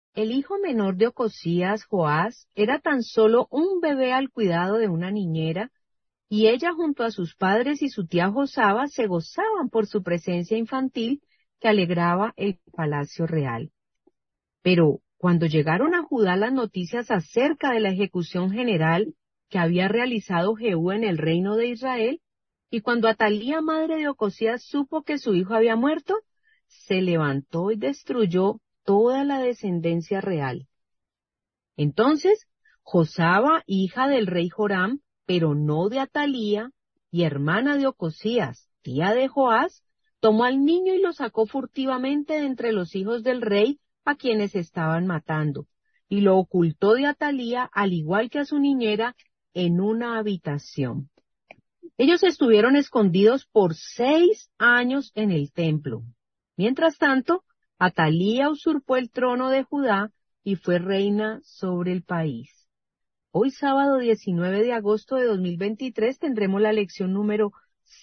El hijo menor de Ocosías, Joás, era tan solo un bebé al cuidado de una niñera, y ella junto a sus padres y su tía Josaba se gozaban por su presencia infantil que alegraba el palacio real. Pero cuando llegaron a Judá las noticias acerca de la ejecución general que había realizado Jehú en el reino de Israel, y cuando Atalía, madre de Ocosías, supo que su hijo había muerto, se levantó y destruyó toda la descendencia real. Entonces, Josaba, hija del rey Joram, pero no de Atalía, y hermana de Ocosías, tía de Joás, tomó al niño y lo sacó furtivamente de entre los hijos del rey a quienes estaban matando, y lo ocultó de Atalía, al igual que a su niñera, en una habitación. Ellos estuvieron escondidos por 6 años en el templo. Mientras tanto, Atalía usurpó el trono de Judá y fue reina sobre el país. Hoy, sábado 19 de agosto de 2023, tendremos la lección número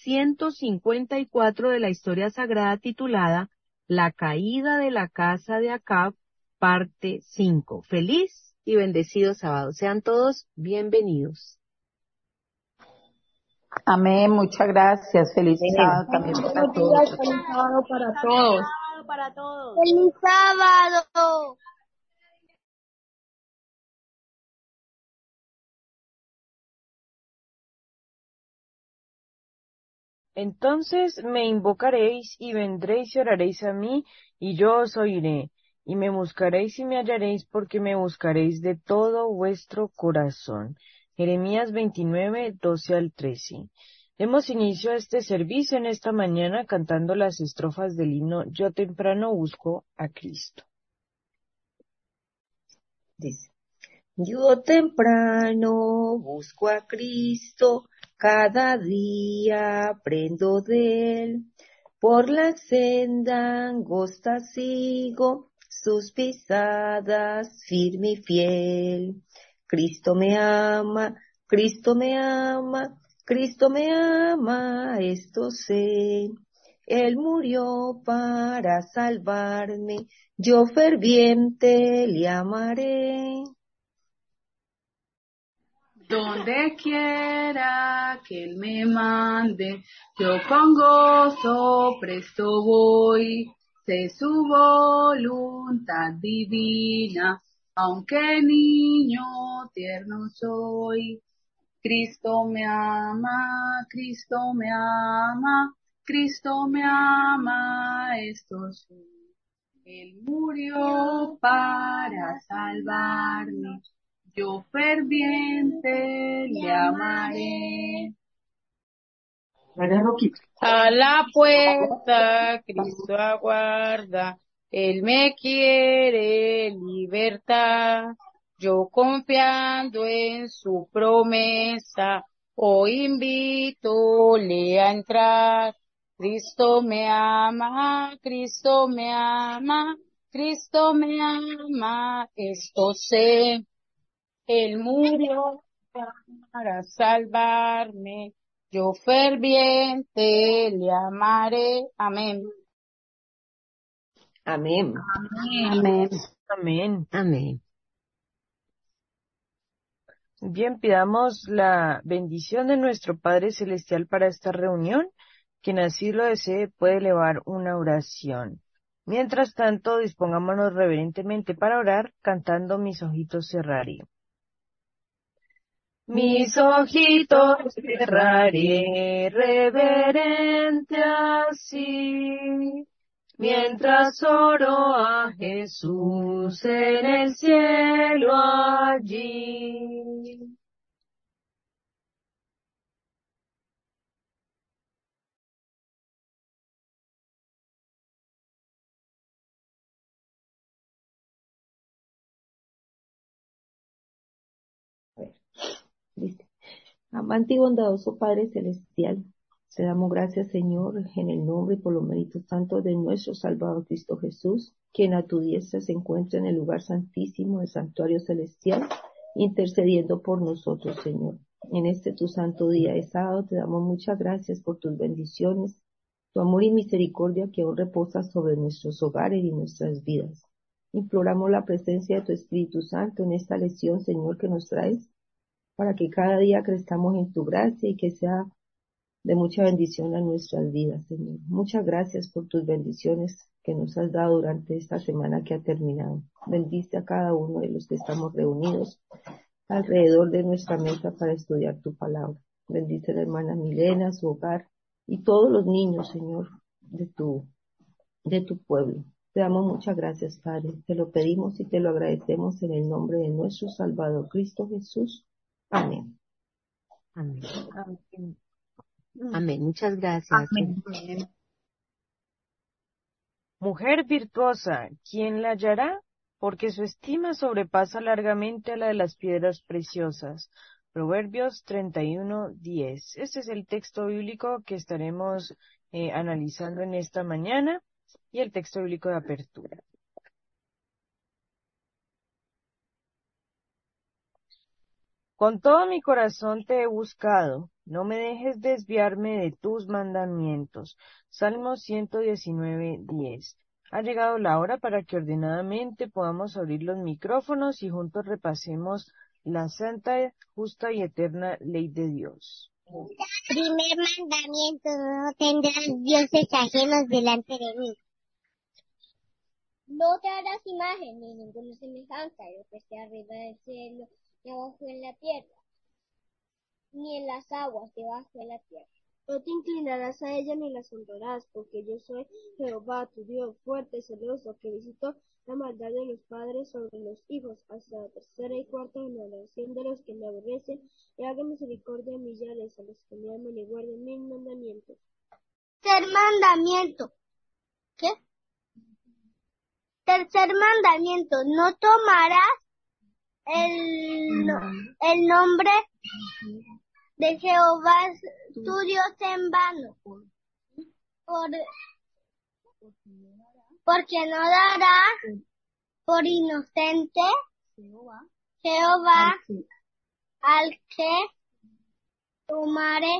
154 de la historia sagrada titulada La caída de la casa de Acab, parte 5. Feliz y bendecido sábado. Sean todos bienvenidos. Amén, muchas gracias. Feliz Amén. sábado también para Buenos todos. días, feliz sábado para todos. Para todos. ¡Feliz sábado! Entonces me invocaréis y vendréis y oraréis a mí, y yo os oiré, y me buscaréis y me hallaréis, porque me buscaréis de todo vuestro corazón. Jeremías 29, 12 al 13. Demos inicio a este servicio en esta mañana cantando las estrofas del himno Yo temprano busco a Cristo. Dice, yo temprano busco a Cristo, cada día aprendo de Él. Por la senda angosta sigo, sus pisadas firme y fiel. Cristo me ama, Cristo me ama, Cristo me ama, esto sé. Él murió para salvarme, yo ferviente le amaré. Donde quiera que Él me mande, yo con gozo presto voy. Sé su voluntad divina, aunque niño tierno soy. Cristo me ama, Cristo me ama, Cristo me ama, esto sí. Él murió para salvarme, yo ferviente le amaré. A la puerta Cristo aguarda, Él me quiere libertar. Yo confiando en su promesa, hoy invítole a entrar. Cristo me ama, Cristo me ama, Cristo me ama, esto sé. Él murió para salvarme, yo ferviente le amaré. Amén. Amén. Amén. Amén. Amén. Bien, pidamos la bendición de nuestro Padre Celestial para esta reunión. Quien así lo desee puede elevar una oración. Mientras tanto, dispongámonos reverentemente para orar, cantando Mis ojitos cerraré. Mis ojitos cerraré reverente así, mientras oro a Jesús en el cielo allí. Dice, amante y bondadoso Padre Celestial, te damos gracias, Señor, en el nombre y por los méritos santos de nuestro Salvador Cristo Jesús, quien a tu diestra se encuentra en el lugar santísimo del santuario celestial, intercediendo por nosotros, Señor. En este tu santo día de sábado te damos muchas gracias por tus bendiciones, tu amor y misericordia que aún reposa sobre nuestros hogares y nuestras vidas. Imploramos la presencia de tu Espíritu Santo en esta lección, Señor, que nos traes, para que cada día crezcamos en tu gracia y que sea de mucha bendición a nuestras vidas, Señor. Muchas gracias por tus bendiciones que nos has dado durante esta semana que ha terminado. Bendice a cada uno de los que estamos reunidos alrededor de nuestra mesa para estudiar tu palabra. Bendice a la hermana Milena, su hogar y todos los niños, Señor, de tu pueblo. Te damos muchas gracias, Padre. Te lo pedimos y te lo agradecemos en el nombre de nuestro Salvador Cristo Jesús. Amén. Amén. Amén. Amén. Muchas gracias. Amén. Mujer virtuosa, ¿quién la hallará? Porque su estima sobrepasa largamente a la de las piedras preciosas. Proverbios 31:10. Este es el texto bíblico que estaremos analizando en esta mañana y el texto bíblico de apertura. Con todo mi corazón te he buscado, no me dejes desviarme de tus mandamientos. Salmo 119:10. Ha llegado la hora para que ordenadamente podamos abrir los micrófonos y juntos repasemos la santa, justa y eterna ley de Dios. Primer mandamiento, no tendrás dioses ajenos delante de mí. No te harás imagen ni ninguna semejanza de lo que esté arriba del cielo, ni abajo en la tierra, ni en las aguas debajo de la tierra. No te inclinarás a ella ni las honrarás, porque yo soy Jehová, tu Dios, fuerte y celoso, que visitó la maldad de los padres sobre los hijos, hasta la tercera y cuarta generación de los que me aborrecen, y haga misericordia a millares, a los que me aman y guarden mis mandamientos. Tercer mandamiento. ¿Qué? Tercer mandamiento, no tomarás el nombre de Jehová tu Dios en vano, porque no dará por inocente Jehová al que tomare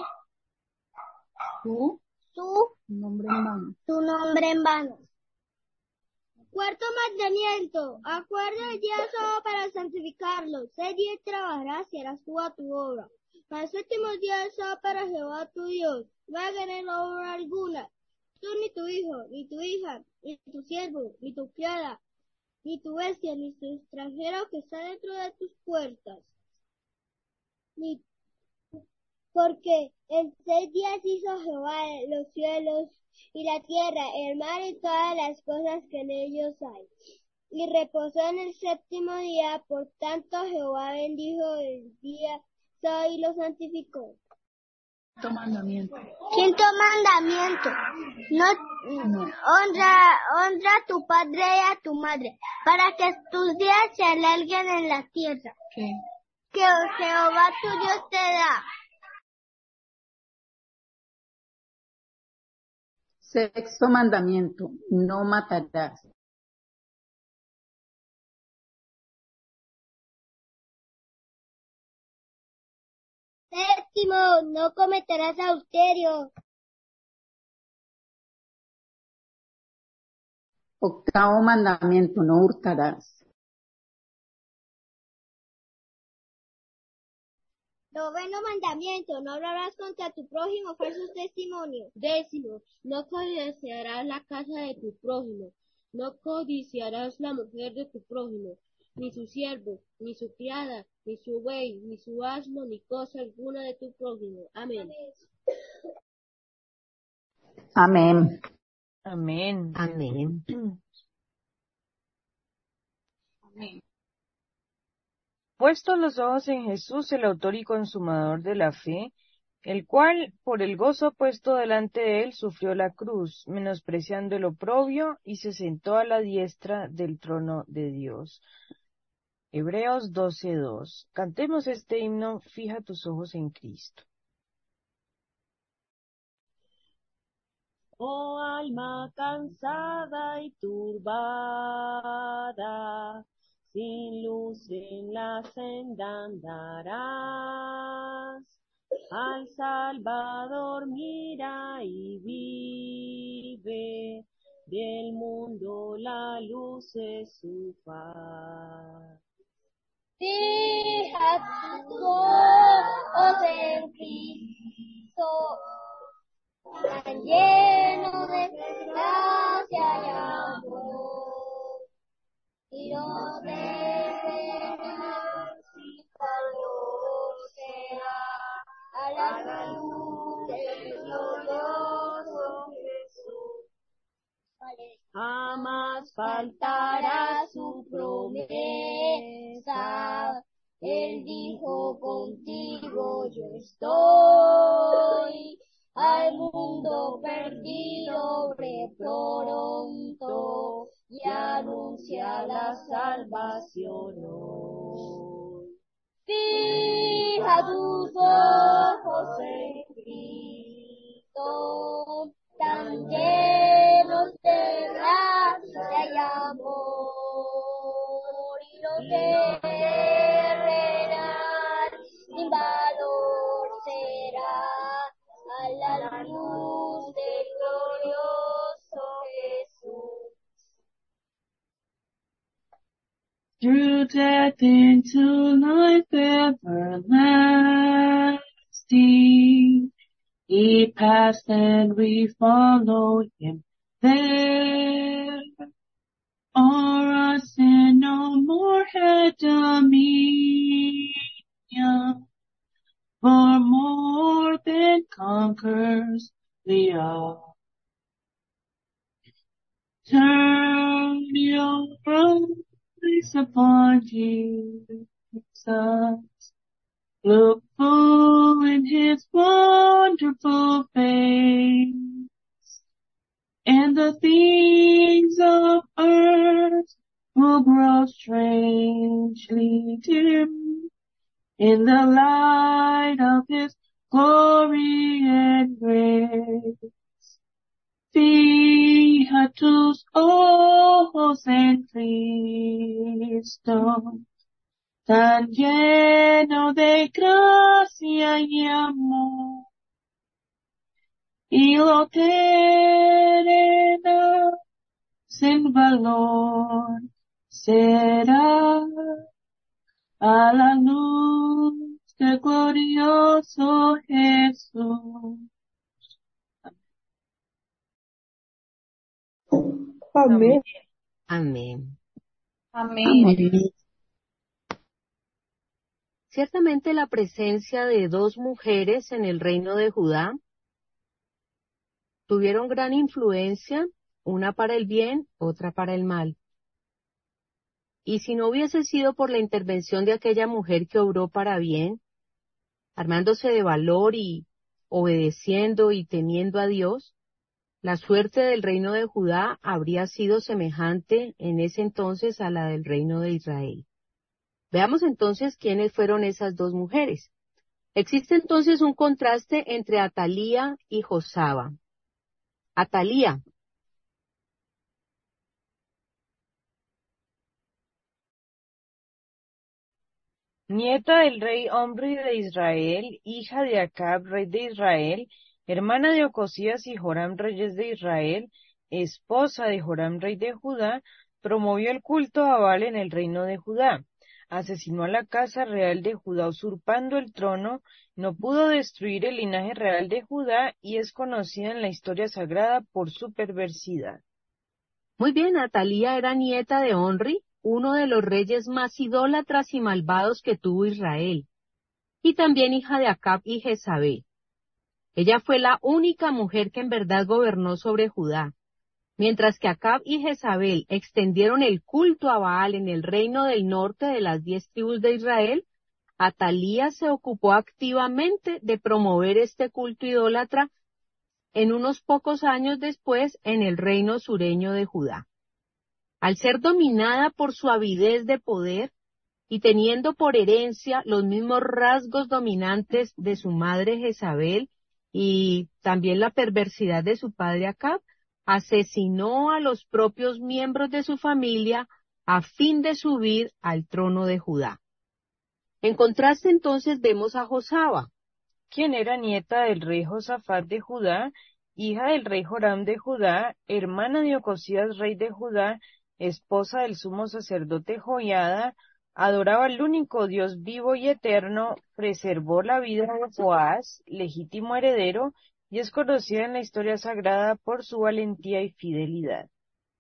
tu nombre en vano. Cuarto mandamiento, acuerda el día sábado para santificarlo. 6 días trabajarás y harás toda tu obra. Para el séptimo día es sábado para Jehová tu Dios. No hagas obra alguna. Tú ni tu hijo, ni tu hija, ni tu siervo, ni tu criada, ni tu bestia, ni tu extranjero que está dentro de tus puertas. Porque en 6 días hizo Jehová los cielos y la tierra, el mar y todas las cosas que en ellos hay. Y reposó en el séptimo día, por tanto Jehová bendijo el día sábado y lo santificó. Quinto mandamiento. Quinto mandamiento. No. Honra a tu padre y a tu madre, para que tus días se alarguen en la tierra, ¿Qué? que Jehová tu Dios te da. Sexto mandamiento, no matarás. Séptimo, no cometerás adulterio. Octavo mandamiento, no hurtarás. Noveno mandamiento, no hablarás contra tu prójimo falsos testimonios. Décimo, no codiciarás la casa de tu prójimo, no codiciarás la mujer de tu prójimo, ni su siervo, ni su criada, ni su buey, ni su asno, ni cosa alguna de tu prójimo. Amén. Amén. Amén. Amén. Puestos los ojos en Jesús, el autor y consumador de la fe, el cual, por el gozo puesto delante de él, sufrió la cruz, menospreciando el oprobio, y se sentó a la diestra del trono de Dios. Hebreos 12:2. Cantemos este himno, fija tus ojos en Cristo. Oh alma cansada y turbada, sin luz en la senda andarás. Al Salvador mira y vive, del mundo la luz es su faz. Fija tus ojos en Cristo, tan lleno de gracia y amor, y no temerás si calor será a la luz del glorioso Jesús. Jamás Faltará su promesa. Él dijo, contigo yo estoy. Al mundo perdido ve pronto y anuncia la salvación hoy. Fija tus ojos en Cristo, tan llenos de gracia y amor, y no terrenal sin valor será a la luz del glorioso Jesús. Through death into life everlasting, He passed and we follow Him there. O'er us sin no more had dominion, for more than conquers we are. Turn your eyes upon Jesus. Look full in His wonderful face, and the things of earth will grow strangely dim in the light of His glory and grace. Fija tus ojos en Cristo, tan lleno de gracia y amor, y lo terrenal sin valor será a la luz del glorioso Jesús. Amén. Amén. Amén. Ciertamente la presencia de dos mujeres en el reino de Judá tuvieron gran influencia, una para el bien, otra para el mal. Y si no hubiese sido por la intervención de aquella mujer que obró para bien, armándose de valor y obedeciendo y temiendo a Dios, la suerte del reino de Judá habría sido semejante en ese entonces a la del reino de Israel. Veamos entonces quiénes fueron esas dos mujeres. Existe entonces un contraste entre Atalía y Josaba. Atalía. Nieta del rey Omri de Israel, hija de Acab, rey de Israel, hermana de Ocosías y Joram, reyes de Israel, esposa de Joram, rey de Judá, promovió el culto a Baal en el reino de Judá. Asesinó a la casa real de Judá usurpando el trono, no pudo destruir el linaje real de Judá y es conocida en la historia sagrada por su perversidad. Muy bien, Atalía era nieta de Onri, uno de los reyes más idólatras y malvados que tuvo Israel, y también hija de Acab y Jezabel. Ella fue la única mujer que en verdad gobernó sobre Judá. Mientras que Acab y Jezabel extendieron el culto a Baal en el reino del norte de las 10 tribus de Israel, Atalía se ocupó activamente de promover este culto idólatra en unos pocos años después en el reino sureño de Judá. Al ser dominada por su avidez de poder y teniendo por herencia los mismos rasgos dominantes de su madre Jezabel y también la perversidad de su padre Acab, asesinó a los propios miembros de su familia a fin de subir al trono de Judá. En contraste entonces vemos a Josaba, quien era nieta del rey Josafat de Judá, hija del rey Joram de Judá, hermana de Ocosías, rey de Judá, esposa del sumo sacerdote Joiada, adoraba al único Dios vivo y eterno, preservó la vida de Joás, legítimo heredero, y es conocida en la historia sagrada por su valentía y fidelidad.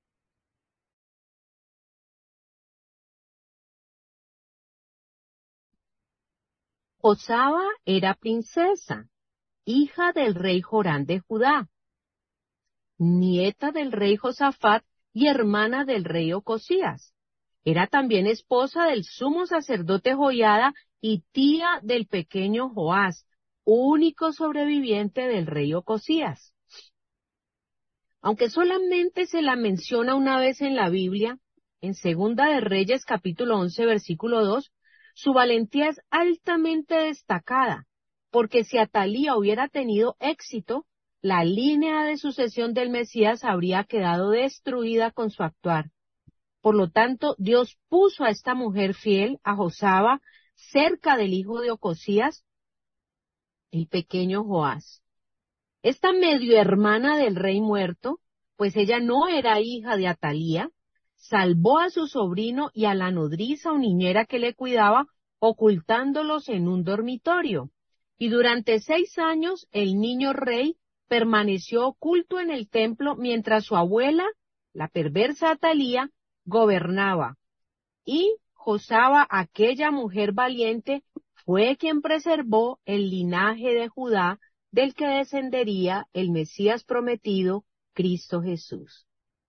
Josaba era princesa, hija del rey Jorán de Judá, nieta del rey Josafat y hermana del rey Ocosías. Era también esposa del sumo sacerdote Joiada y tía del pequeño Joás, único sobreviviente del rey Ocosías. Aunque solamente se la menciona una vez en la Biblia, en Segunda de Reyes capítulo 11 versículo 2, su valentía es altamente destacada, porque si Atalía hubiera tenido éxito, la línea de sucesión del Mesías habría quedado destruida con su actuar. Por lo tanto, Dios puso a esta mujer fiel, a Josaba, cerca del hijo de Ocosías, el pequeño Joás. Esta medio hermana del rey muerto, pues ella no era hija de Atalía, salvó a su sobrino y a la nodriza o niñera que le cuidaba, ocultándolos en un dormitorio. Y durante 6 años el niño rey permaneció oculto en el templo mientras su abuela, la perversa Atalía, gobernaba. Y Josaba, aquella mujer valiente, fue quien preservó el linaje de Judá, del que descendería el Mesías prometido, Cristo Jesús.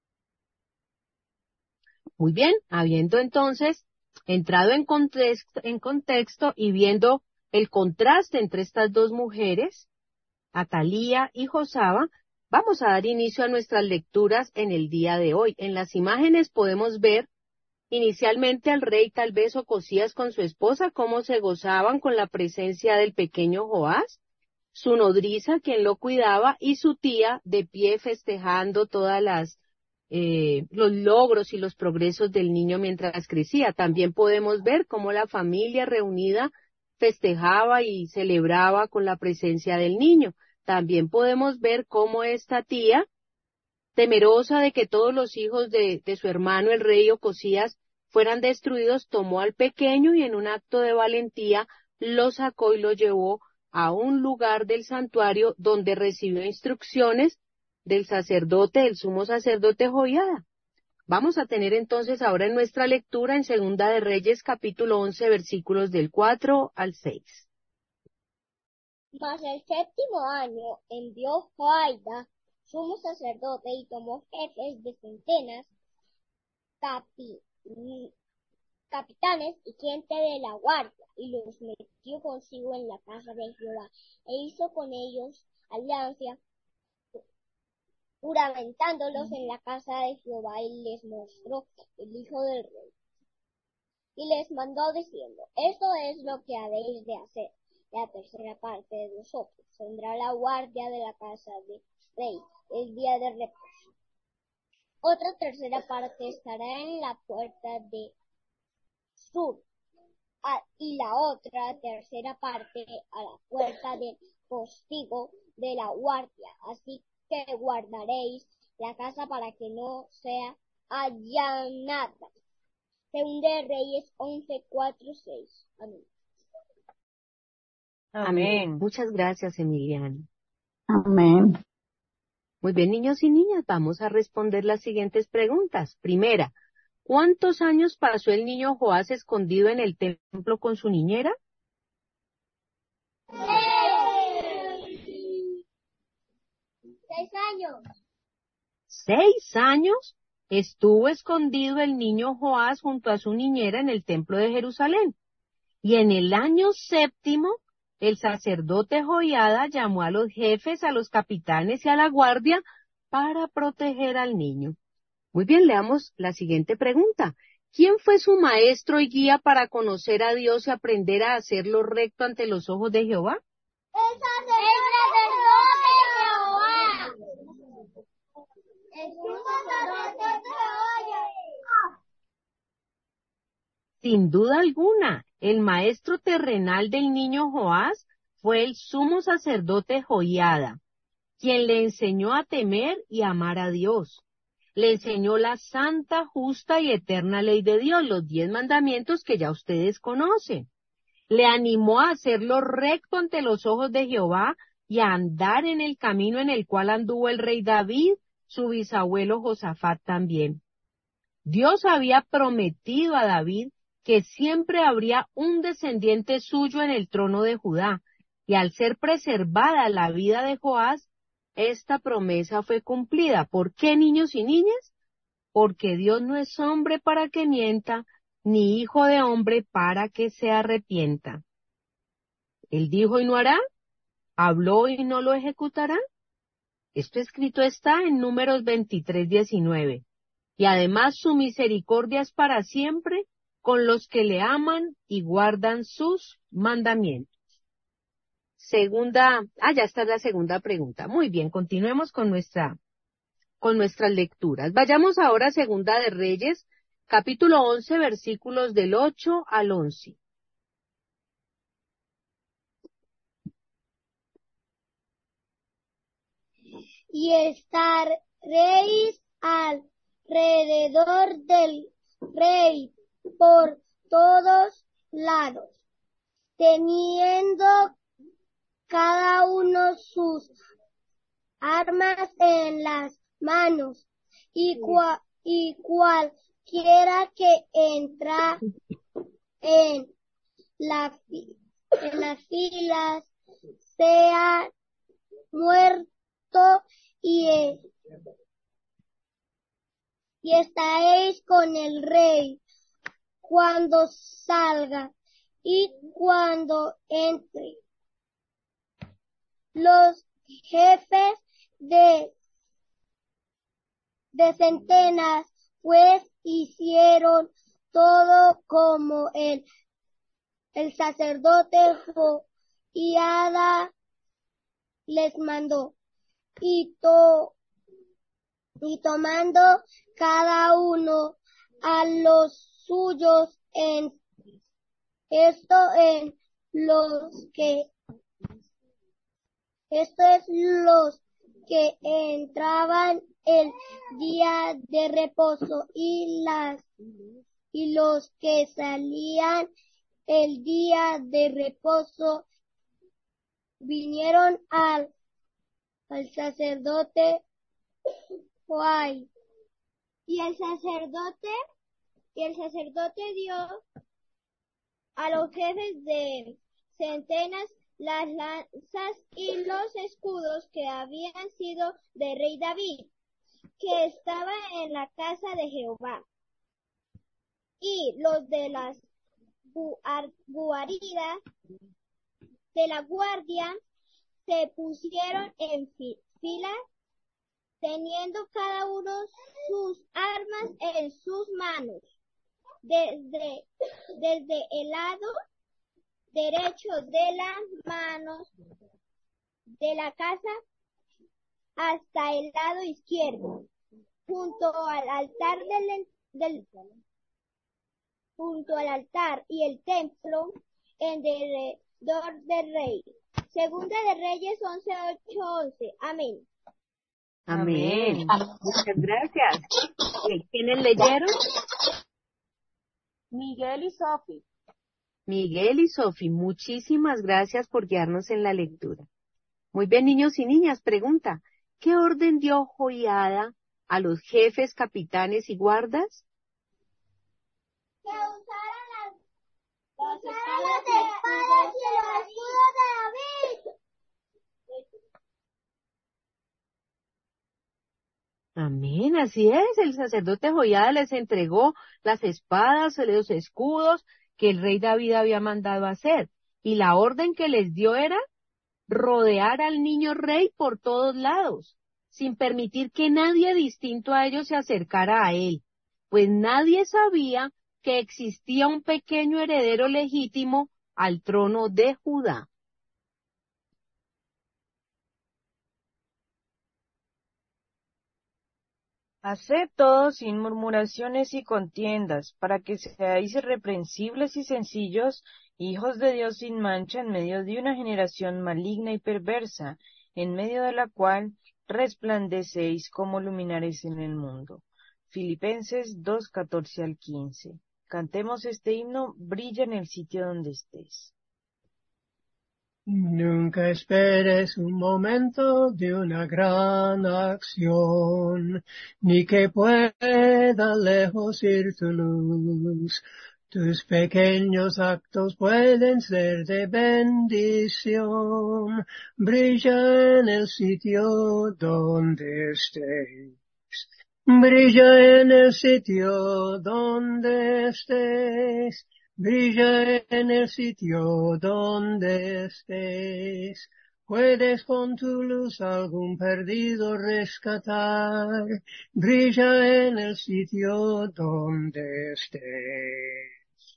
Muy bien, habiendo entonces entrado en contexto y viendo el contraste entre estas dos mujeres, Atalía y Josaba, vamos a dar inicio a nuestras lecturas en el día de hoy. En las imágenes podemos ver inicialmente al rey, tal vez Ocosías con su esposa, cómo se gozaban con la presencia del pequeño Joás, su nodriza, quien lo cuidaba, y su tía de pie festejando todas los logros y los progresos del niño mientras crecía. También podemos ver cómo la familia reunida festejaba y celebraba con la presencia del niño. También podemos ver cómo esta tía, temerosa de que todos los hijos de su hermano el rey Ocosías fueran destruidos, tomó al pequeño y en un acto de valentía lo sacó y lo llevó a un lugar del santuario donde recibió instrucciones del sacerdote, el sumo sacerdote Joiada. Vamos a tener entonces ahora en nuestra lectura en Segunda de Reyes capítulo 11 versículos del 4 al 6. Mas el 7º año envió Joiada, sumo sacerdote, y tomó jefes de centenas, capitanes y gente de la guardia, y los metió consigo en la casa de Jehová, e hizo con ellos alianza, juramentándolos en la casa de Jehová, y les mostró el hijo del rey. Y les mandó diciendo: esto es lo que habéis de hacer. La tercera parte de vosotros tendrá la guardia de la casa del rey el día de reposo. Otra tercera parte estará en la puerta de sur, y la otra tercera parte a la puerta del postigo de la guardia. Así que guardaréis la casa para que no sea allanada. Segunda de Reyes 11, 4, 6. Amén. Amén. Muchas gracias, Emiliano. Amén. Muy bien, niños y niñas, vamos a responder las siguientes preguntas. Primera, ¿cuántos años pasó el niño Joás escondido en el templo con su niñera? 6 años. 6 años estuvo escondido el niño Joás junto a su niñera en el templo de Jerusalén. Y en el año 7º, el sacerdote Joiada llamó a los jefes, a los capitanes y a la guardia para proteger al niño. Muy bien, leamos la siguiente pregunta. ¿Quién fue su maestro y guía para conocer a Dios y aprender a hacer lo recto ante los ojos de Jehová? El sacerdote Jehová. El sacerdote Jehová. Sin duda alguna, el maestro terrenal del niño Joás fue el sumo sacerdote Joiada. quien le enseñó a temer y amar a Dios. Le enseñó la santa, justa y eterna ley de Dios, los 10 mandamientos que ya ustedes conocen. Le animó a hacer lo recto ante los ojos de Jehová y a andar en el camino en el cual anduvo el rey David, su bisabuelo Josafat también. Dios había prometido a David que siempre habría un descendiente suyo en el trono de Judá, y al ser preservada la vida de Joás, esta promesa fue cumplida. ¿Por qué, niños y niñas? Porque Dios no es hombre para que mienta, ni hijo de hombre para que se arrepienta. Él dijo y no hará, habló y no lo ejecutará. Esto escrito está en Números 23:19. Y además su misericordia es para siempre con los que le aman y guardan sus mandamientos. Ya está la segunda pregunta. Muy bien, continuemos con nuestras lecturas. Vayamos ahora a Segunda de Reyes, capítulo 11, versículos del 8 al 11. Y estaréis alrededor del rey por todos lados, teniendo cada uno sus armas en las manos, y cualquiera que entra en las filas sea muerto, y estaréis con el rey cuando salga y cuando entre. Los jefes de centenas pues hicieron todo como el sacerdote Joiada les mandó, y tomando cada uno a los suyos esto es los que entraban el día de reposo, y los que salían el día de reposo vinieron al sacerdote Joai. Y el sacerdote dio a los jefes de centenas las lanzas y los escudos que habían sido de rey David, que estaba en la casa de Jehová. Y los de las guaridas de la guardia se pusieron en fila, teniendo cada uno sus armas en sus manos, desde el lado derecho de las manos de la casa hasta el lado izquierdo, junto al altar junto al altar y el templo en derredor del rey. Segunda de Reyes 11:8-11. Amén. Amén. Muchas gracias. ¿Quiénes leyeron? Miguel y Sofi. Miguel y Sofi, muchísimas gracias por guiarnos en la lectura. Muy bien, niños y niñas, pregunta, ¿qué orden dio Joiada a los jefes, capitanes y guardas? Que usaran las espadas y los escudos de David. Amén, así es, el sacerdote Joiada les entregó las espadas, los escudos que el rey David había mandado hacer, y la orden que les dio era rodear al niño rey por todos lados, sin permitir que nadie distinto a ellos se acercara a él, pues nadie sabía que existía un pequeño heredero legítimo al trono de Judá. Haced todo sin murmuraciones y contiendas, para que seáis irreprensibles y sencillos, hijos de Dios sin mancha en medio de una generación maligna y perversa, en medio de la cual resplandecéis como luminares en el mundo. Filipenses 2:14-15. Cantemos este himno, brilla en el sitio donde estés. Nunca esperes un momento de una gran acción, ni que pueda lejos ir tu luz. Tus pequeños actos pueden ser de bendición. Brilla en el sitio donde estés. Brilla en el sitio donde estés. Brilla en el sitio donde estés. Puedes con tu luz algún perdido rescatar. Brilla en el sitio donde estés.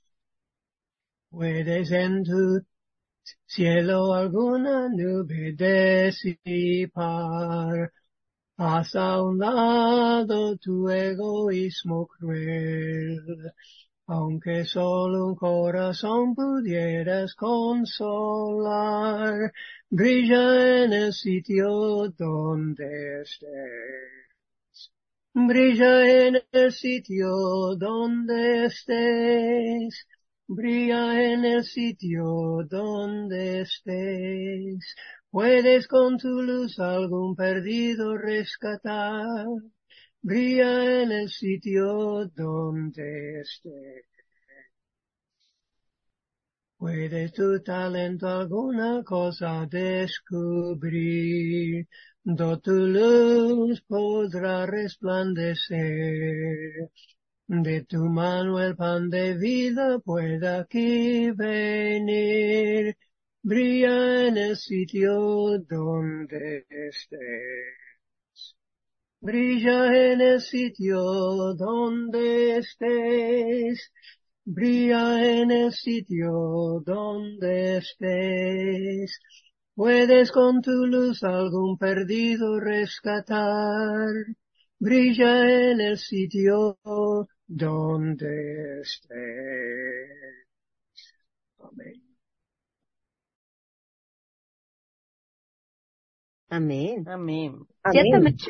Puedes en tu cielo alguna nube disipar. Haz a un lado tu egoísmo cruel. Aunque solo un corazón pudieras consolar, brilla en el sitio donde estés. Brilla en el sitio donde estés. Brilla en el sitio donde estés. Puedes con tu luz algún perdido rescatar. Brilla en el sitio donde estés. Puedes tu talento alguna cosa descubrir, tu luz podrá resplandecer. De tu mano el pan de vida puede aquí venir. Brilla en el sitio donde estés. Brilla en el sitio donde estés. Brilla en el sitio donde estés. Puedes con tu luz algún perdido rescatar. Brilla en el sitio donde estés. Amén. Amén. Amén. Ciertamente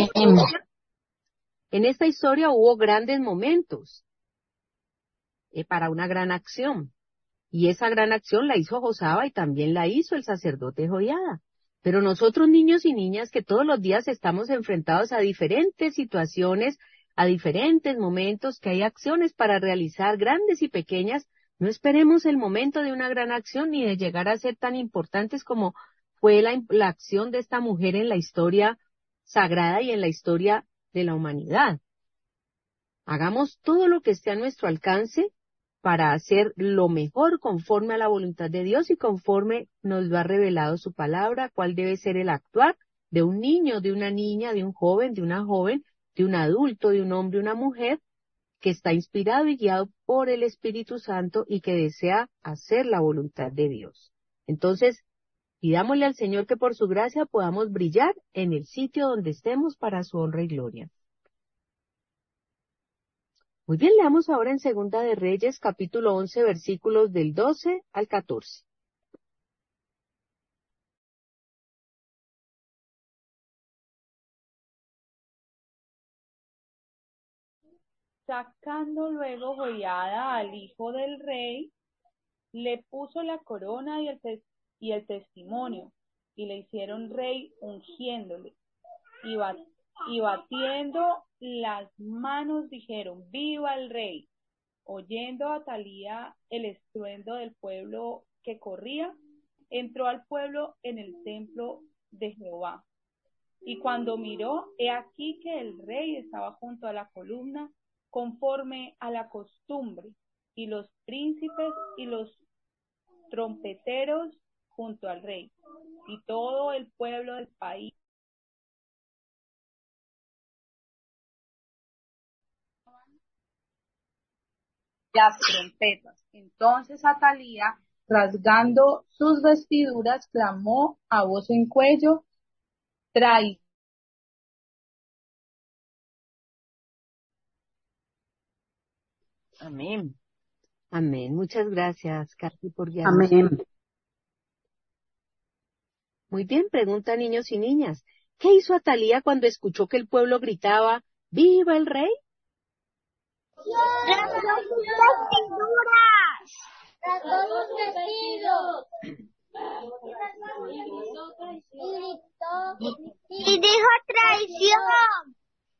en esta historia hubo grandes momentos para una gran acción. Y esa gran acción la hizo Josaba y también la hizo el sacerdote Joiada. Pero nosotros, niños y niñas, que todos los días estamos enfrentados a diferentes situaciones, a diferentes momentos, que hay acciones para realizar, grandes y pequeñas, no esperemos el momento de una gran acción ni de llegar a ser tan importantes como fue la acción de esta mujer en la historia sagrada y en la historia de la humanidad. Hagamos todo lo que esté a nuestro alcance para hacer lo mejor conforme a la voluntad de Dios y conforme nos lo ha revelado su palabra, cuál debe ser el actuar de un niño, de una niña, de un joven, de una joven, de un adulto, de un hombre, una mujer, que está inspirado y guiado por el Espíritu Santo y que desea hacer la voluntad de Dios. Entonces, pidámosle al Señor que por su gracia podamos brillar en el sitio donde estemos para su honra y gloria. Muy bien, leamos ahora en Segunda de Reyes, capítulo 11, versículos del 12 al 14. Sacando luego Joiada al hijo del rey, le puso la corona y el testimonio, y le hicieron rey ungiéndole, y batiendo las manos dijeron, ¡viva el rey! Oyendo Atalía el estruendo del pueblo que corría, entró al pueblo en el templo de Jehová. Y cuando miró, he aquí que el rey estaba junto a la columna, conforme a la costumbre, y los príncipes y los trompeteros junto al rey, y todo el pueblo del país las trompetas. Entonces Atalía, rasgando sus vestiduras, clamó a voz en cuello, trae. Amén. Amén. Muchas gracias, Carly, por guiarnos. Amén. Muy bien, pregunta niños y niñas. ¿Qué hizo Atalía cuando escuchó que el pueblo gritaba, ¡Viva el rey! ¡Rasgó sus vestiduras! ¡Rasgó sus vestidos! Y dijo traición.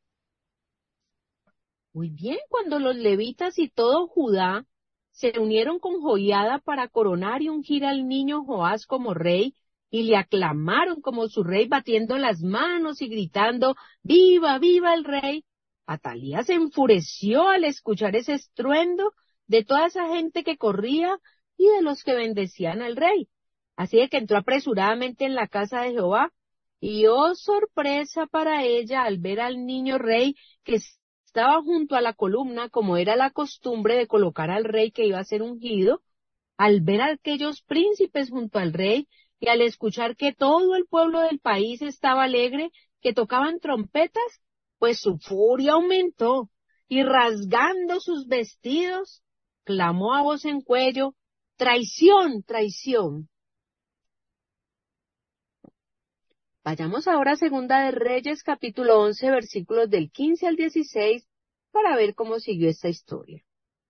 Muy bien, cuando los levitas y todo Judá se unieron con Joiada para coronar y ungir al niño Joás como rey, y le aclamaron como su rey, batiendo las manos y gritando, ¡Viva, viva el rey! Atalía se enfureció al escuchar ese estruendo de toda esa gente que corría y de los que bendecían al rey. Así que entró apresuradamente en la casa de Jehová, y oh sorpresa para ella al ver al niño rey que estaba junto a la columna, como era la costumbre de colocar al rey que iba a ser ungido. Al ver a aquellos príncipes junto al rey y al escuchar que todo el pueblo del país estaba alegre, que tocaban trompetas, pues su furia aumentó y rasgando sus vestidos, clamó a voz en cuello, ¡traición, traición! Vayamos ahora a Segunda de Reyes, capítulo 11, versículos del 15 al 16, para ver cómo siguió esta historia.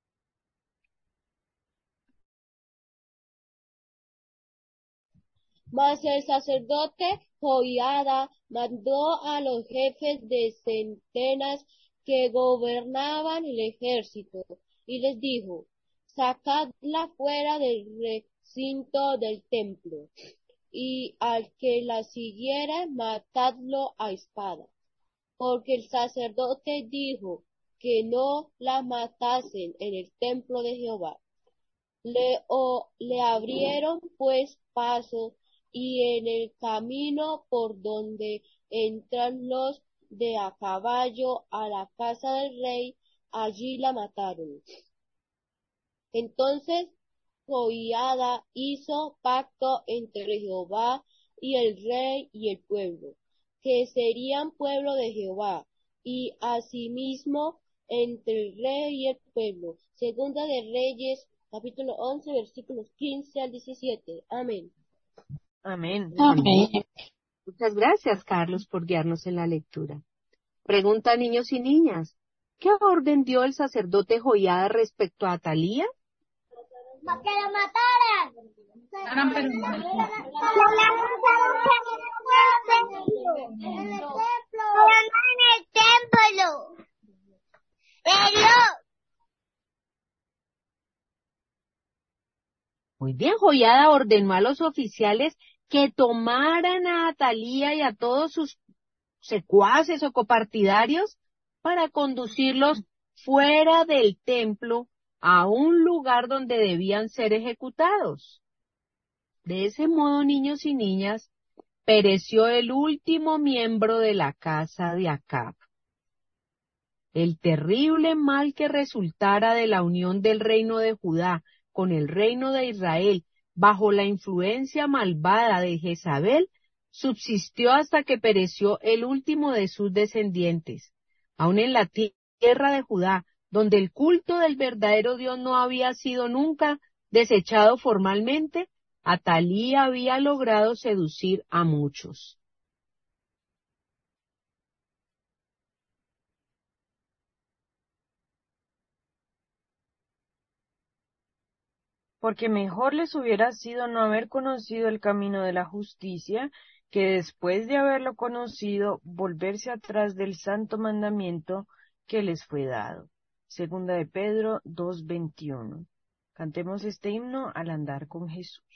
Mas el sacerdote Joiada mandó a los jefes de centenas que gobernaban el ejército, y les dijo, sacadla fuera del recinto del templo, y al que la siguiera, matadlo a espada. Porque el sacerdote dijo que no la matasen en el templo de Jehová. Le abrieron pues paso, y en el camino por donde entran los de a caballo a la casa del rey, allí la mataron. Entonces Joiada hizo pacto entre Jehová y el rey y el pueblo, que serían pueblo de Jehová, y asimismo entre el rey y el pueblo. Segunda de Reyes, capítulo 11, versículos 15 al 17. Amén. Amén. Amén. Muchas gracias, Carlos, por guiarnos en la lectura. Pregunta niños y niñas, ¿qué orden dio el sacerdote Joiada respecto a Atalía? ¡Para que lo mataran! ¡Que la mataran en el templo! ¡Pero no en el templo! ¡Pero! Muy bien, Joiada ordenó a los oficiales que tomaran a Atalía y a todos sus secuaces o copartidarios para conducirlos fuera del templo a un lugar donde debían ser ejecutados. De ese modo, niños y niñas, pereció el último miembro de la casa de Acab. El terrible mal que resultara de la unión del reino de Judá con el reino de Israel bajo la influencia malvada de Jezabel subsistió hasta que pereció el último de sus descendientes. Aun en la tierra de Judá, donde el culto del verdadero Dios no había sido nunca desechado formalmente, Atalía había logrado seducir a muchos. Porque mejor les hubiera sido no haber conocido el camino de la justicia, que después de haberlo conocido, volverse atrás del santo mandamiento que les fue dado. Segunda de Pedro 2:21. Cantemos este himno al andar con Jesús.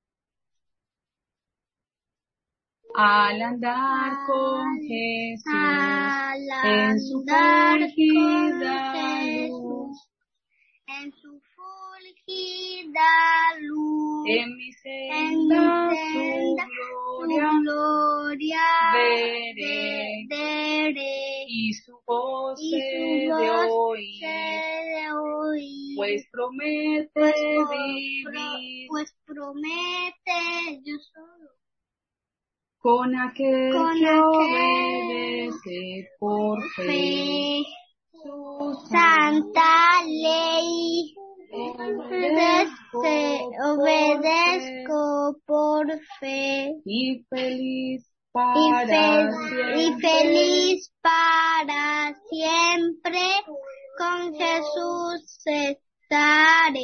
Al andar con Jesús, en su andar fulgida con luz, en su fulgida luz, en mi en senda mi su senda gloria gloria veré, y su voz y he su de voz oír, se de oír, pues promete pues promete yo solo con aquel con que aquel obedece por fe su santa ley. obedezco Obedezco por fe y feliz y para feliz para siempre. Con Jesús estaré.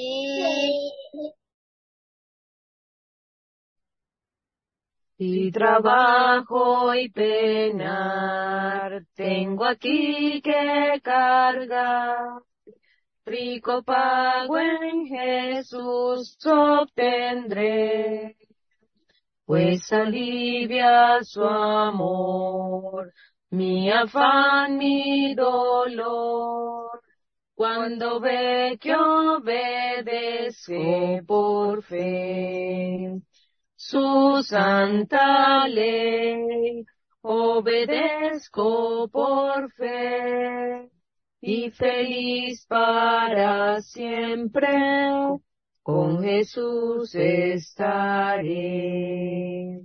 Si trabajo y penar, tengo aquí que cargar. Rico pago en Jesús obtendré, pues alivia su amor, mi afán, mi dolor. Cuando ve que obedezco por fe su santa ley, obedezco por fe, y feliz para siempre, con Jesús estaré.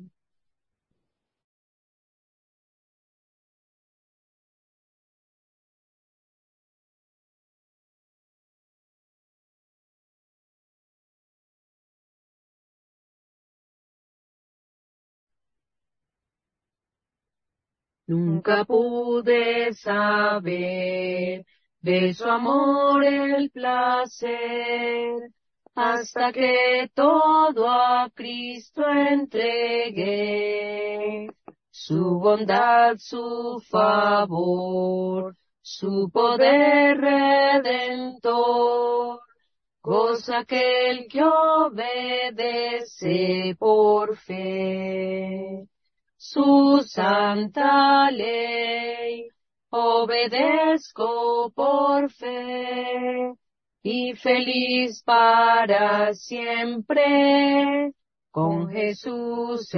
Nunca pude saber de su amor el placer, hasta que todo a Cristo entregué. Su bondad, su favor, su poder redentor, goza aquel que obedece por fe su santa ley, obedezco por fe, y feliz para siempre, con Jesús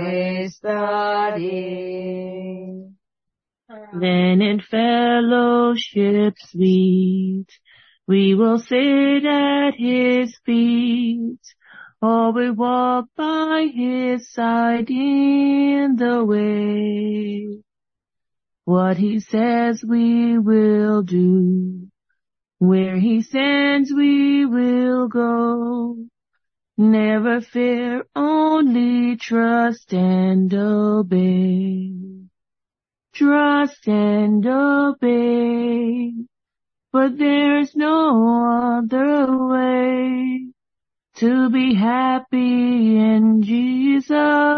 estaré. Then in fellowship sweet, we will sit at his feet, or we walk by his side in the way. What he says we will do, where he sends we will go. Never fear, only trust and obey. Trust and obey, but there's no other way to be happy in Jesus,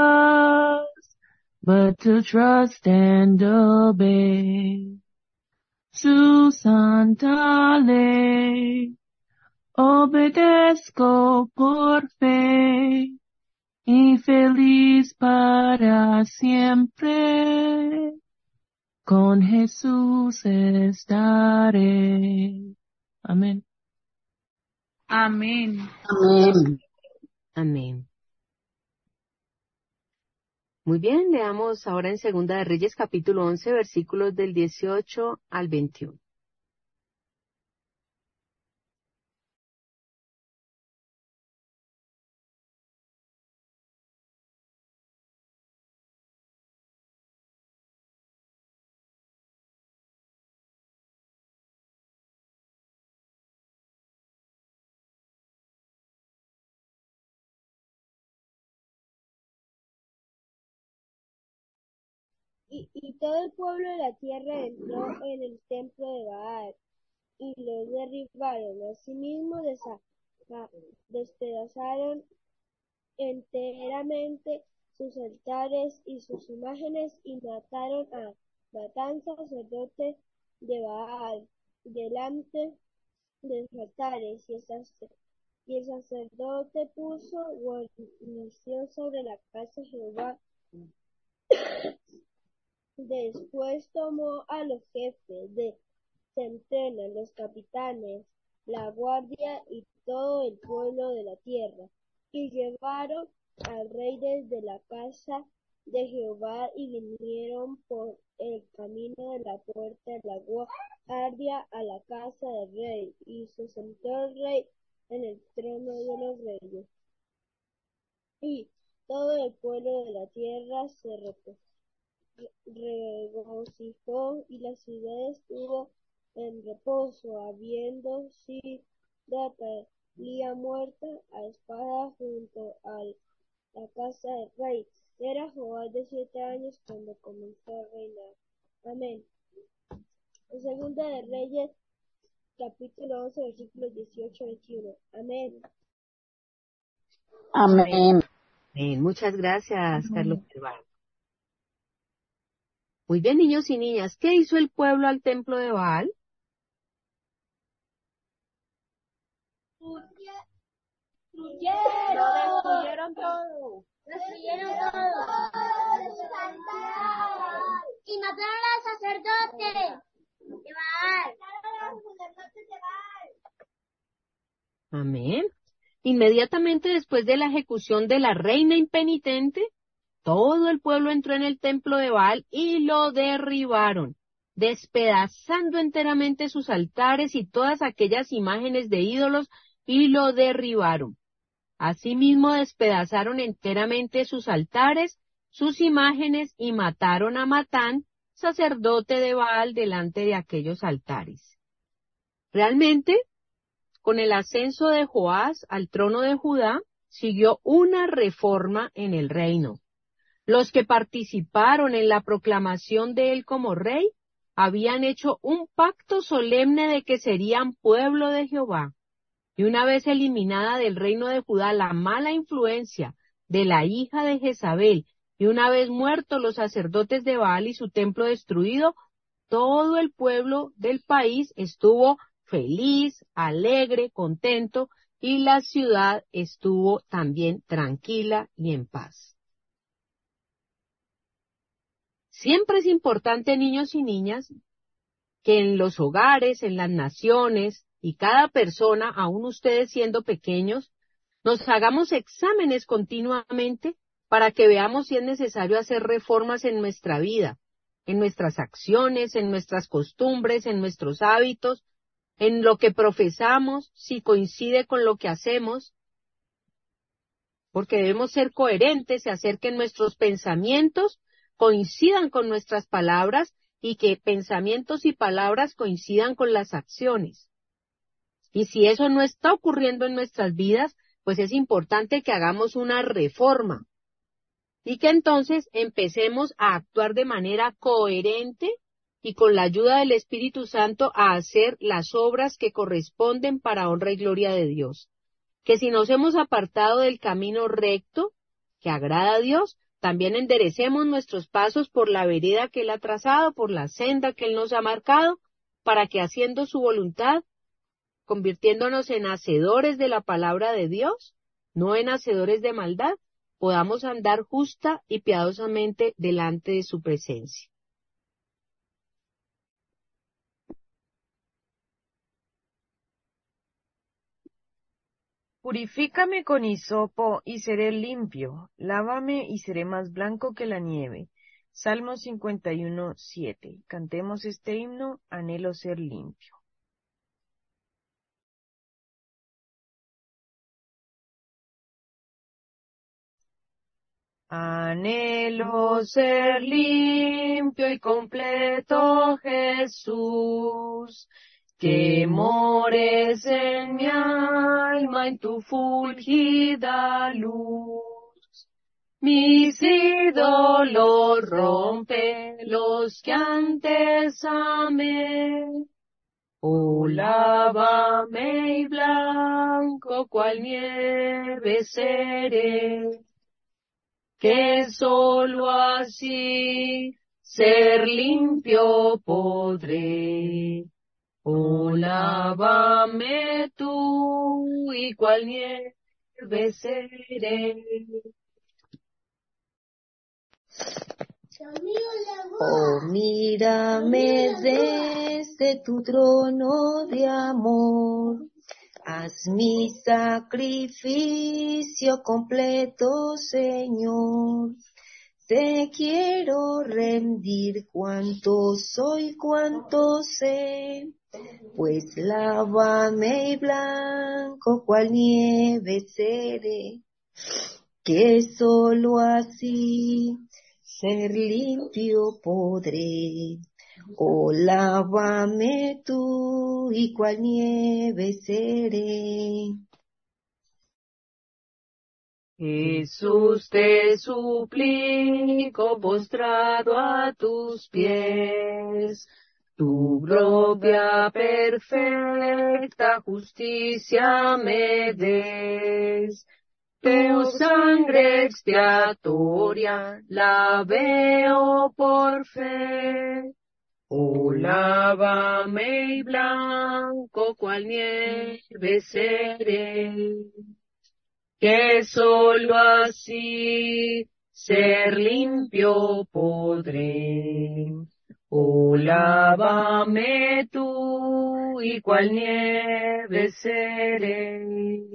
but to trust and obey. Su santa ley, obedezco por fe, y feliz para siempre. Con Jesús estaré. Amén. Amén. Amén. Amén. Muy bien, leamos ahora en Segunda de Reyes capítulo 11, versículos del 18 al 21. Y todo el pueblo de la tierra entró en el templo de Baal, y lo derribaron. Asimismo despedazaron enteramente sus altares y sus imágenes, y mataron a Matán, sacerdote de Baal, delante de sus altares, y el sacerdote puso guarnición sobre la casa de Jehová. Después tomó a los jefes de centenas, los capitanes, la guardia y todo el pueblo de la tierra, y llevaron al rey desde la casa de Jehová, y vinieron por el camino de la puerta de la guardia a la casa del rey, y se sentó el rey en el trono de los reyes. Y todo el pueblo de la tierra se regocijó, y la ciudad estuvo en reposo, habiendo sido Atalía muerta a espada junto a la casa del rey. Era Joás de 7 años cuando comenzó a reinar. Amén. En Segunda de Reyes, capítulo 11, versículos 18-21. Amén. Amén. Bien, muchas gracias, Carlos Eduardo. Muy bien, niños y niñas, ¿qué hizo el pueblo al templo de Baal? Destruyeron todo. Y mataron al sacerdote de Baal. Amén. Inmediatamente después de la ejecución de la reina impenitente, todo el pueblo entró en el templo de Baal y lo derribaron, despedazando enteramente sus altares y todas aquellas imágenes de ídolos, y lo derribaron. Asimismo despedazaron enteramente sus altares, sus imágenes, y mataron a Matán, sacerdote de Baal, delante de aquellos altares. Realmente, con el ascenso de Joás al trono de Judá, siguió una reforma en el reino. Los que participaron en la proclamación de él como rey habían hecho un pacto solemne de que serían pueblo de Jehová. Y una vez eliminada del reino de Judá la mala influencia de la hija de Jezabel, y una vez muertos los sacerdotes de Baal y su templo destruido, todo el pueblo del país estuvo feliz, alegre, contento, y la ciudad estuvo también tranquila y en paz. Siempre es importante, niños y niñas, que en los hogares, en las naciones, y cada persona, aun ustedes siendo pequeños, nos hagamos exámenes continuamente para que veamos si es necesario hacer reformas en nuestra vida, en nuestras acciones, en nuestras costumbres, en nuestros hábitos, en lo que profesamos, si coincide con lo que hacemos, porque debemos ser coherentes y hacer que nuestros pensamientos coincidan con nuestras palabras y que pensamientos y palabras coincidan con las acciones. Y si eso no está ocurriendo en nuestras vidas, pues es importante que hagamos una reforma y que entonces empecemos a actuar de manera coherente y con la ayuda del Espíritu Santo a hacer las obras que corresponden para honra y gloria de Dios. Que si nos hemos apartado del camino recto, que agrada a Dios, también enderecemos nuestros pasos por la vereda que Él ha trazado, por la senda que Él nos ha marcado, para que haciendo su voluntad, convirtiéndonos en hacedores de la palabra de Dios, no en hacedores de maldad, podamos andar justa y piadosamente delante de su presencia. Purifícame con hisopo y seré limpio, lávame y seré más blanco que la nieve. Salmo 51:7. Cantemos este himno, anhelo ser limpio. Anhelo ser limpio y completo, Jesús, que mores en mi alma en tu fulgida luz. Mis ídolos rompe los que antes amé. Oh, lávame y blanco cual nieve seré, que solo así ser limpio podré. Oh, lávame tú y cual nieve seré. Oh, mírame desde tu trono de amor. Haz mi sacrificio completo, Señor. Te quiero rendir cuanto soy, cuanto sé, pues lávame y blanco cual nieve seré, que solo así ser limpio podré. Oh, lávame tú y cual nieve seré. Jesús, te suplico postrado a tus pies, tu propia perfecta justicia me des. Tu sangre expiatoria la veo por fe. Oh, lávame y blanco cual nieve seré, que solo así ser limpio podré. Oh, lávame tú y cual nieve seré.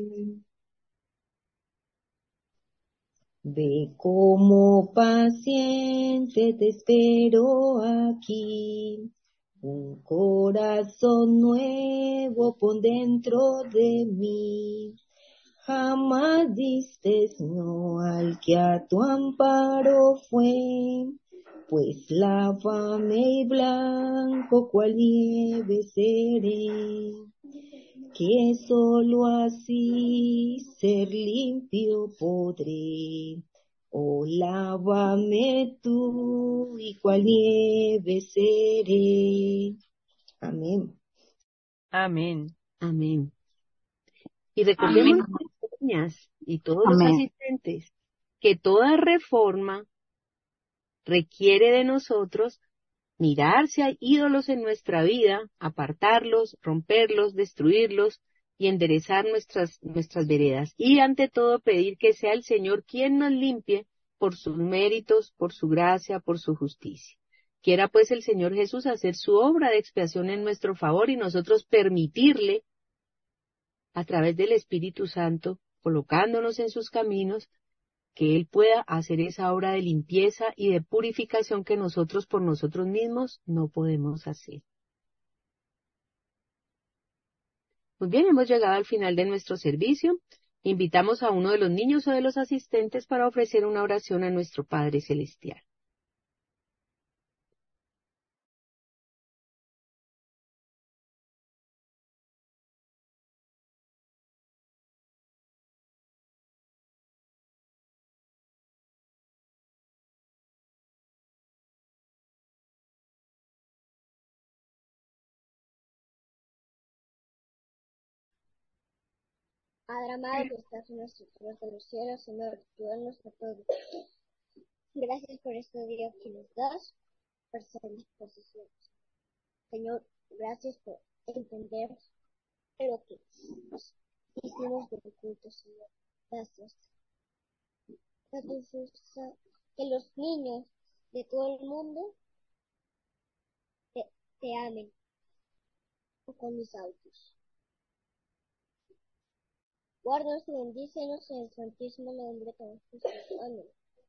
Ve como paciente te espero aquí, un corazón nuevo pon dentro de mí. Jamás diste no al que a tu amparo fue, pues lávame y blanco cual nieve seré, que solo así ser limpio podré. Oh, lávame tú y cual nieve seré. Amén. Amén. Amén. Y recordemos, niñas y todos los Amén. asistentes, que toda reforma requiere de nosotros mirar si hay ídolos en nuestra vida, apartarlos, romperlos, destruirlos y enderezar nuestras veredas. Y ante todo pedir que sea el Señor quien nos limpie por sus méritos, por su gracia, por su justicia. Quiera pues el Señor Jesús hacer su obra de expiación en nuestro favor y nosotros permitirle, a través del Espíritu Santo, colocándonos en sus caminos, que Él pueda hacer esa obra de limpieza y de purificación que nosotros por nosotros mismos no podemos hacer. Muy bien, hemos llegado al final de nuestro servicio. Invitamos a uno de los niños o de los asistentes para ofrecer una oración a nuestro Padre Celestial. Padre amado que estás en nuestros cielos de los cielos, Señor, tú eres a todo. Gracias por este día que nos das, por ser disposición. Señor, gracias por entender lo que hicimos de culto, Señor. Gracias. Gracias que los niños de todo el mundo te amen con mis autos. Guárdanos y bendícenos en el santísimo nombre de Jesús. Amén.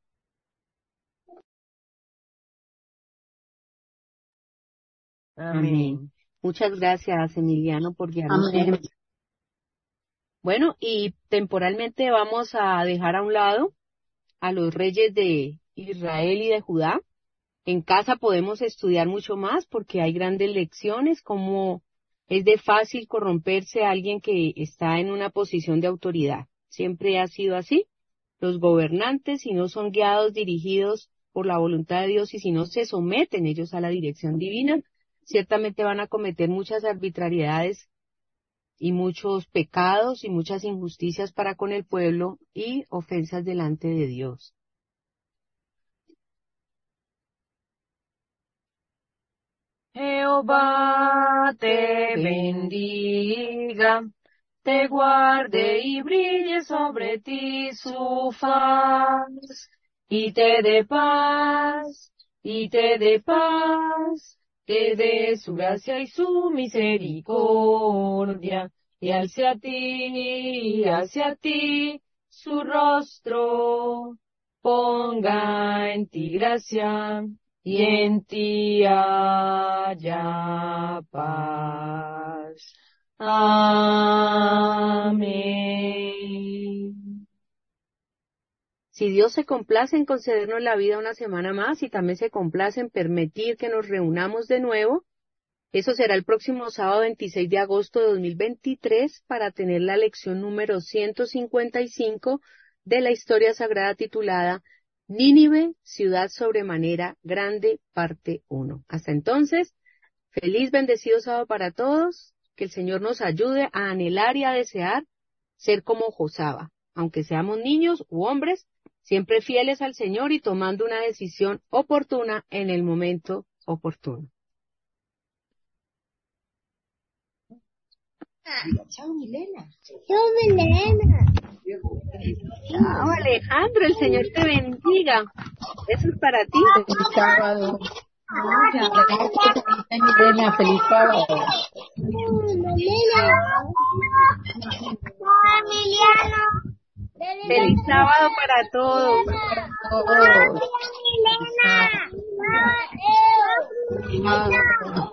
Amén. Muchas gracias, Emiliano, por guiarnos. Amén. Bueno, y temporalmente vamos a dejar a un lado a los reyes de Israel y de Judá. En casa podemos estudiar mucho más porque hay grandes lecciones, como es de fácil corromperse a alguien que está en una posición de autoridad. Siempre ha sido así. Los gobernantes, si no son guiados, dirigidos por la voluntad de Dios y si no se someten ellos a la dirección divina, ciertamente van a cometer muchas arbitrariedades y muchos pecados y muchas injusticias para con el pueblo y ofensas delante de Dios. Jehová te bendiga, te guarde y brille sobre ti su faz, y te dé paz, te dé su gracia y su misericordia, y hacia ti su rostro, ponga en ti gracia, y en ti haya paz. Amén. Si Dios se complace en concedernos la vida una semana más y también se complace en permitir que nos reunamos de nuevo, eso será el próximo sábado 26 de agosto de 2023 para tener la lección número 155 de la historia sagrada titulada Nínive, ciudad sobremanera grande, parte 1. Hasta entonces, feliz, bendecido sábado para todos, que el Señor nos ayude a anhelar y a desear ser como Josaba, aunque seamos niños u hombres, siempre fieles al Señor y tomando una decisión oportuna en el momento oportuno. Chao, Milena. Chao, Milena. Chao, Alejandro, el Señor te bendiga. Eso es para ti. Feliz sábado. Muchas gracias, Milena. Feliz sábado. Feliz sábado para todos. Milena.